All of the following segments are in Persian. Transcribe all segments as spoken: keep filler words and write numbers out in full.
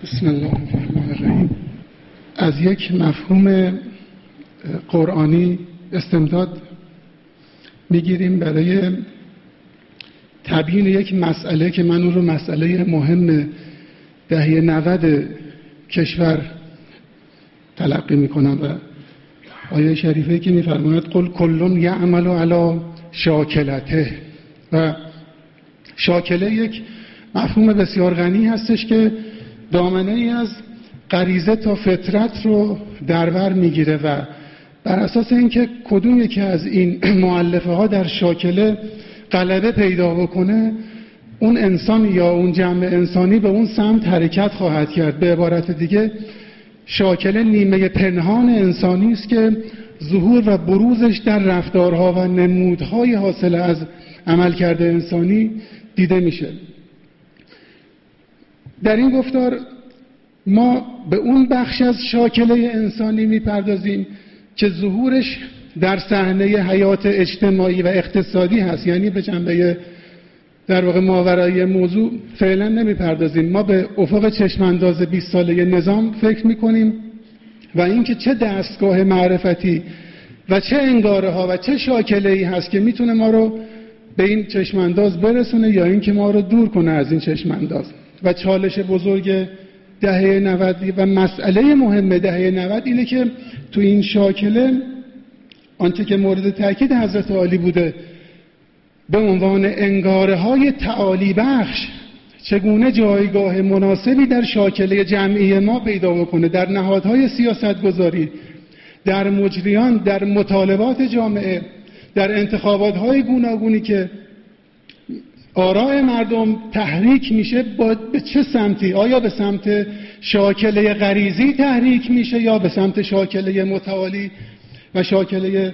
بسم الله الرحمن الرحیم. از یک مفهوم قرآنی استمداد میگیریم برای تبیین یک مسئله که من اون رو مسئله مهم دهه نود کشور تلقی میکنم و آیه شریفه که میفرماید قل کل یعمل علی شاکلته، و شاکله یک مفهوم بسیار غنی هستش که دامنه ای از غریزه تا فطرت رو در بر میگیره و بر اساس اینکه کدوم یکی از این مؤلفه ها در شاکله غلبه پیدا بکنه، اون انسان یا اون جمع انسانی به اون سمت حرکت خواهد کرد. به عبارت دیگه شاکله نیمه پنهان انسانی است که ظهور و بروزش در رفتارها و نمودهای حاصل از عملکرد انسانی دیده میشه. در این گفتار ما به اون بخش از شاکله انسانی میپردازیم که ظهورش در صحنه حیات اجتماعی و اقتصادی هست، یعنی به جنبه در واقع ماورایی موضوع فعلا نمیپردازیم. ما به افق چشمانداز بیست ساله نظام فکر میکنیم و اینکه چه دستگاه معرفتی و چه انگاره ها و چه شاکله ای هست که میتونه ما رو به این چشمانداز برسونه یا اینکه ما رو دور کنه از این چشمانداز. و چالش بزرگ دهه نود و مسئله مهم دهه نود اینه که تو این شاکله آنچه که مورد تاکید حضرت عالی بوده به عنوان انگاره های تعالی بخش چگونه جایگاه مناسبی در شاکله جمعی ما پیدا بکنه، در نهادهای سیاست گذاری، در مجریان، در مطالبات جامعه، در انتخابات های گوناگونی که آراء مردم تحریک میشه، با به چه سمتی؟ آیا به سمت شاکله غریزی تحریک میشه یا به سمت شاکله متعالی و شاکله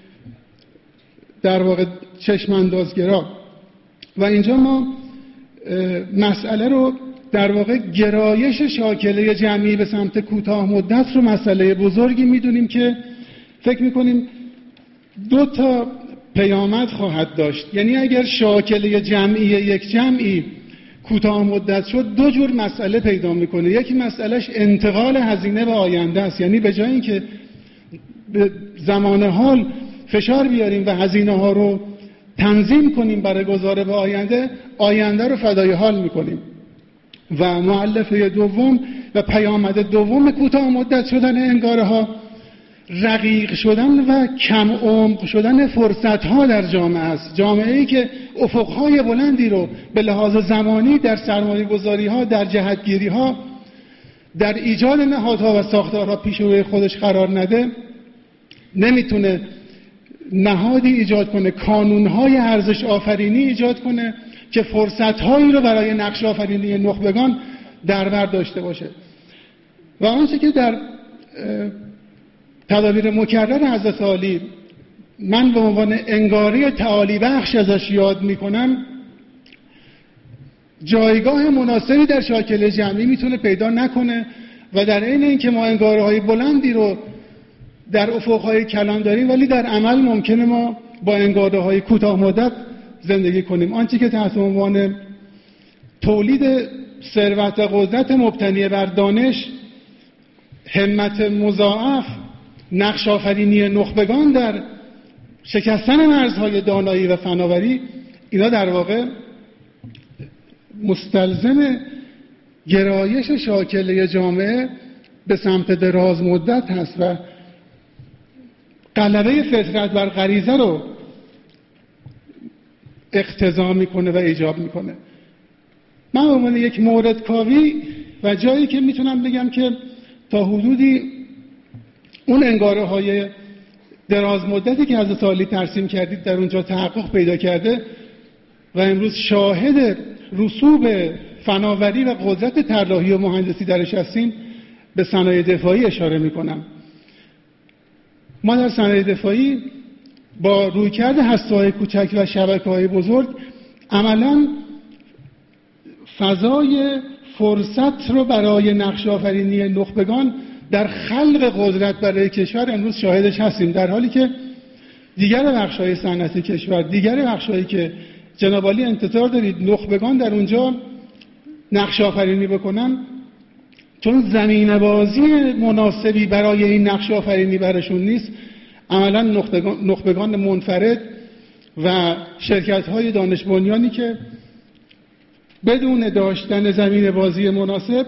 در واقع چشماندازگرا؟ و اینجا ما مسئله رو در واقع گرایش شاکله جمعی به سمت کوتاه مدت رو مسئله بزرگی میدونیم که فکر میکنیم دو تا پیامد خواهد داشت. یعنی اگر شاکله جمعی یک جمعی کوتاه مدت شد، دو جور مسئله پیدا میکنه. یکی مسئلهش انتقال هزینه به آینده است، یعنی به جای اینکه به زمان حال فشار بیاریم و هزینه ها رو تنظیم کنیم برای گذاره به آینده، آینده رو فدای حال میکنیم. و مؤلفه دوم و پیامد دوم کوتاه مدت شدن انگاره ها، رقیق شدن و کم عمق شدن فرصت ها در جامعه است. جامعه ای که افق های بلندی رو به لحاظ زمانی در سرمایه گذاری ها، در جهتگیری ها، در ایجاد نهادها و ساختارها پیش روی خودش قرار نده، نمیتونه نهادی ایجاد کنه، کانونهای ارزش آفرینی ایجاد کنه که فرصت‌هایی رو برای نقش آفرینی نخبگان در بر داشته باشه. و آنچه که در تدابیر مکرر حضرت عالی من به عنوان انگاری تعالی بخش ازش یاد میکنم، جایگاه مناسبی در شاکله جمعی میتونه پیدا نکنه و در عین اینکه ما انگاره های بلندی رو در افقهای کلان داریم، ولی در عمل ممکنه ما با انگاره های کوتاه مدت زندگی کنیم. آنچه که تحت عنوان تولید ثروت و قدرت مبتنی بر دانش، همت مضاعف، نقش آفرینی نخبگان در شکستن مرزهای دانایی و فناوری، اینا در واقع مستلزم گرایش شاکله جامعه به سمت دراز مدت هست و غلبه فطرت بر غریزه رو اقتضا میکنه و ایجاب میکنه. من به عنوان یک مورد کاوی و جایی که میتونم بگم که تا حدودی اون انگاره های دراز مدتی که حضرت عالی ترسیم کردید در اونجا تحقق پیدا کرده و امروز شاهد رسوب فناوری و قدرت طراحی و مهندسی درش هستیم، به صنایع دفاعی اشاره میکنم. ما در صنایع دفاعی با رویکرد هسته‌های کوچک و شبکه‌های بزرگ عملاً فضای فرصت رو برای نقش آفرینی نخبگان در خلق قدرت برای کشور امروز شاهدش هستیم، در حالی که دیگر بخش‌های صنعتی کشور، دیگر بخش‌هایی که جناب عالی انتظار دارید نخبگان در اونجا نقش آفرینی بکنن، چون زمین بازی مناسبی برای این نقش آفرینی برشون نیست، عملا نخبگان منفرد و شرکت‌های دانش بنیانی که بدون داشتن زمین بازی مناسب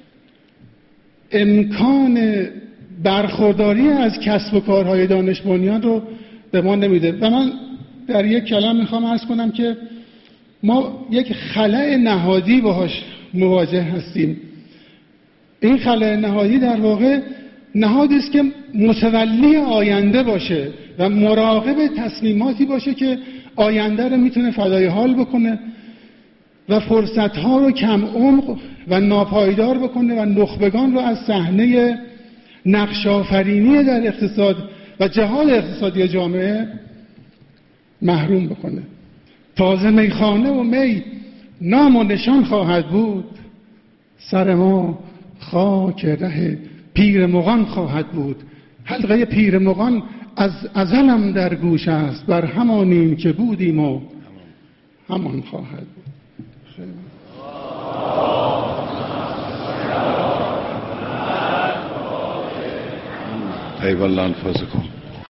امکان برخورداری از کسب و کارهای دانش بنیان رو به ما نمیده. و من در یک کلام میخوام عرض کنم که ما یک خلأ نهادی باهاش مواجه هستیم. این خلأ نهادی در واقع نهادی است که متولی آینده باشه و مراقب تصمیماتی باشه که آینده رو میتونه فدای حال بکنه و فرصت‌ها رو کم عمق و ناپایدار بکنه و نخبگان رو از صحنه نقش آفرینی در اقتصاد و جهاد اقتصادی جامعه محروم بکنه. تازه میخانه و می نام و نشان خواهد بود، سر ما خاک ره پیر مغان خواهد بود. حلقه پیر مغان از ازلم در گوش است، بر همانیم که بودیم و همان خواهد بود. ای والله انفاسکم.